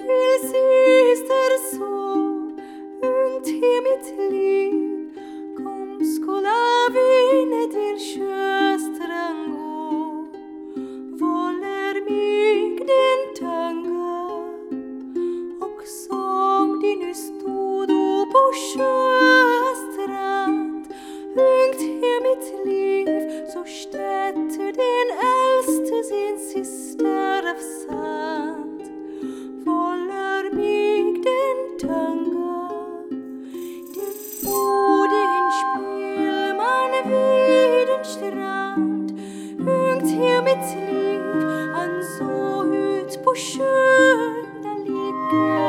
till sist så ungt i mitt liv. Kom skola vi ned till sjöstrand gå. Våller mig din tanga och som de nu stod på sjöstrand. Ungt i mitt liv så stötte den äldste sin syster av sand. Våller mig den tanga. Det bodde en spelman vid en strand. Ungt i mitt liv han såg ut på sjön där ligger